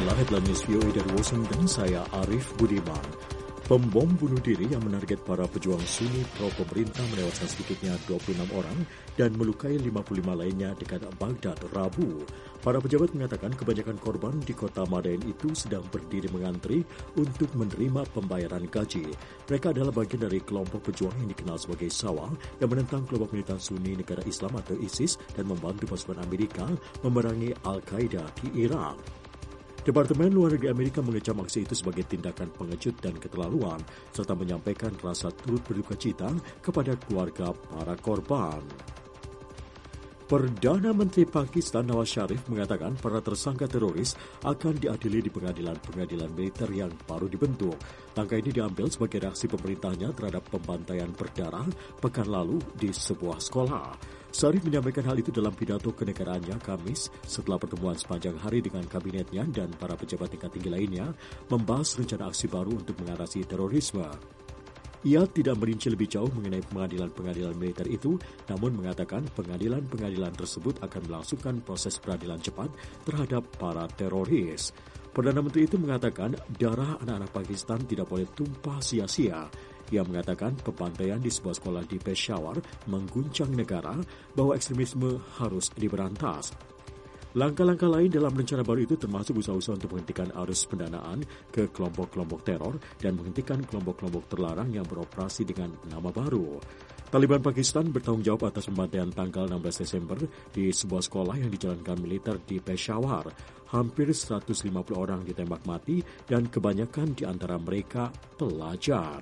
Inilah headline news VOA dari Washington, saya Arif Budiman. Pembom bunuh diri yang menarget para pejuang Sunni pro-pemerintah menewaskan sedikitnya 26 orang dan melukai 55 lainnya dekat Baghdad, Rabu. Para pejabat mengatakan kebanyakan korban di kota Madain itu sedang berdiri mengantri untuk menerima pembayaran gaji. Mereka adalah bagian dari kelompok pejuang yang dikenal sebagai Sawah yang menentang kelompok militan Sunni negara Islam atau ISIS dan membantu pasukan Amerika memerangi Al-Qaeda di Irak. Departemen Luar Negeri Amerika mengecam aksi itu sebagai tindakan pengecut dan keterlaluan, serta menyampaikan rasa turut berduka cita kepada keluarga para korban. Perdana Menteri Pakistan Nawaz Sharif mengatakan para tersangka teroris akan diadili di pengadilan militer yang baru dibentuk. Langkah ini diambil sebagai reaksi pemerintahnya terhadap pembantaian berdarah pekan lalu di sebuah sekolah. Sharif menyampaikan hal itu dalam pidato kenegaraannya Kamis setelah pertemuan sepanjang hari dengan kabinetnya dan para pejabat tingkat tinggi lainnya membahas rencana aksi baru untuk mengatasi terorisme. Ia tidak merinci lebih jauh mengenai pengadilan-pengadilan militer itu, namun mengatakan pengadilan-pengadilan tersebut akan melangsungkan proses peradilan cepat terhadap para teroris. Perdana Menteri itu mengatakan darah anak-anak Pakistan tidak boleh tumpah sia-sia. Ia mengatakan pembantaian di sebuah sekolah di Peshawar mengguncang negara bahwa ekstremisme harus diberantas. Langkah-langkah lain dalam rencana baru itu termasuk usaha-usaha untuk menghentikan arus pendanaan ke kelompok-kelompok teror dan menghentikan kelompok-kelompok terlarang yang beroperasi dengan nama baru. Taliban Pakistan bertanggung jawab atas pembantaian tanggal 16 Desember di sebuah sekolah yang dijalankan militer di Peshawar. Hampir 150 orang ditembak mati dan kebanyakan di antara mereka pelajar.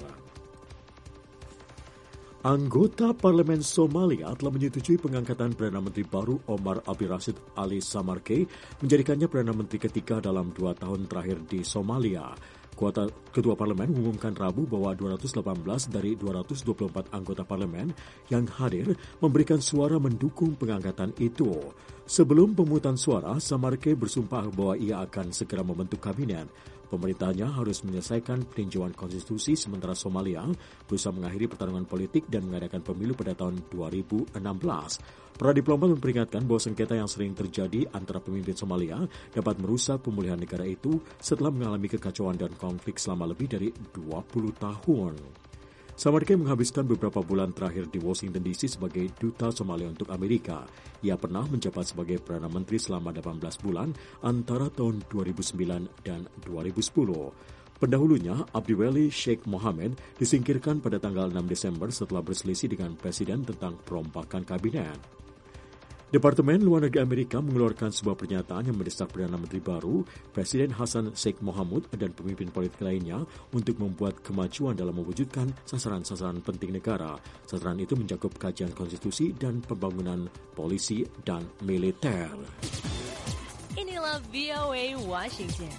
Anggota Parlemen Somalia telah menyetujui pengangkatan Perdana Menteri baru Omar Abdirashid Ali Samarkey menjadikannya Perdana Menteri ketiga dalam 2 tahun terakhir di Somalia. Ketua Parlemen mengumumkan Rabu bahwa 218 dari 224 anggota Parlemen yang hadir memberikan suara mendukung pengangkatan itu. Sebelum pemungutan suara, Samarkey bersumpah bahwa ia akan segera membentuk kabinet. Pemerintahnya harus menyelesaikan peninjauan konstitusi sementara Somalia berusaha mengakhiri pertarungan politik dan mengadakan pemilu pada tahun 2016. Para diplomat memperingatkan bahwa sengketa yang sering terjadi antara pemimpin Somalia dapat merusak pemulihan negara itu setelah mengalami kekacauan dan konflik selama lebih dari 20 tahun. Samarkey menghabiskan beberapa bulan terakhir di Washington DC sebagai duta Somalia untuk Amerika. Ia pernah menjabat sebagai Perdana Menteri selama 18 bulan antara tahun 2009 dan 2010. Pendahulunya, Abdiweli Sheikh Mohammed disingkirkan pada tanggal 6 Desember setelah berselisih dengan Presiden tentang perombakan kabinet. Departemen Luar Negeri Amerika mengeluarkan sebuah pernyataan yang mendesak Perdana Menteri baru, Presiden Hassan Sheikh Mohamud dan pemimpin politik lainnya untuk membuat kemajuan dalam mewujudkan sasaran-sasaran penting negara. Sasaran itu mencakup kajian konstitusi dan pembangunan polisi dan militer. Inilah VOA Washington.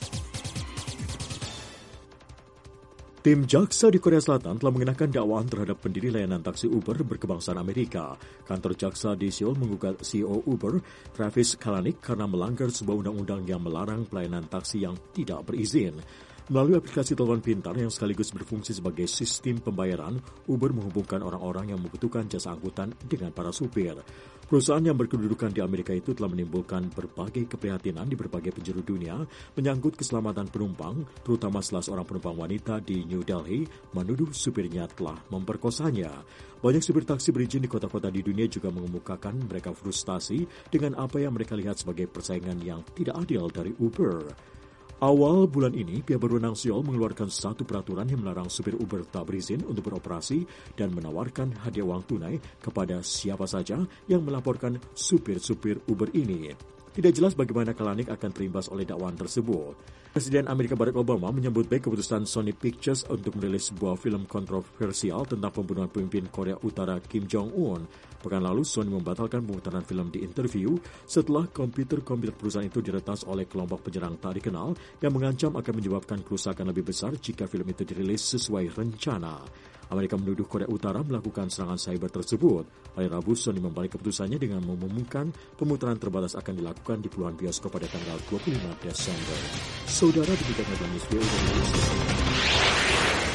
Tim jaksa di Korea Selatan telah mengenakan dakwaan terhadap pendiri layanan taksi Uber berkebangsaan Amerika. Kantor jaksa di Seoul menggugat CEO Uber, Travis Kalanick, karena melanggar sebuah undang-undang yang melarang pelayanan taksi yang tidak berizin. Melalui aplikasi telepon pintar yang sekaligus berfungsi sebagai sistem pembayaran, Uber menghubungkan orang-orang yang membutuhkan jasa angkutan dengan para supir. Perusahaan yang berkedudukan di Amerika itu telah menimbulkan berbagai keprihatinan di berbagai penjuru dunia menyangkut keselamatan penumpang, terutama setelah seorang penumpang wanita di New Delhi menuduh supirnya telah memperkosanya. Banyak supir taksi berizin di kota-kota di dunia juga mengemukakan mereka frustasi dengan apa yang mereka lihat sebagai persaingan yang tidak adil dari Uber. Awal bulan ini, pihak berwenang Seoul mengeluarkan satu peraturan yang melarang supir Uber tak berizin untuk beroperasi dan menawarkan hadiah uang tunai kepada siapa saja yang melaporkan supir-supir Uber ini. Tidak jelas bagaimana Kalanick akan terimbas oleh dakwaan tersebut. Presiden Amerika Barack Obama menyambut baik keputusan Sony Pictures untuk merilis sebuah film kontroversial tentang pembunuhan pemimpin Korea Utara Kim Jong-un. Pekan lalu, Sony membatalkan pemutaran film di Interview setelah komputer perusahaan itu diretas oleh kelompok penyerang tak dikenal yang mengancam akan menyebabkan kerusakan lebih besar jika film itu dirilis sesuai rencana. Amerika menuduh Korea Utara melakukan serangan cyber tersebut. Hari Rabu, Sony membalik keputusannya dengan mengumumkan pemutaran terbatas akan dilakukan di puluhan bioskop pada tanggal 25 Desember. Saudara, demikian headline news.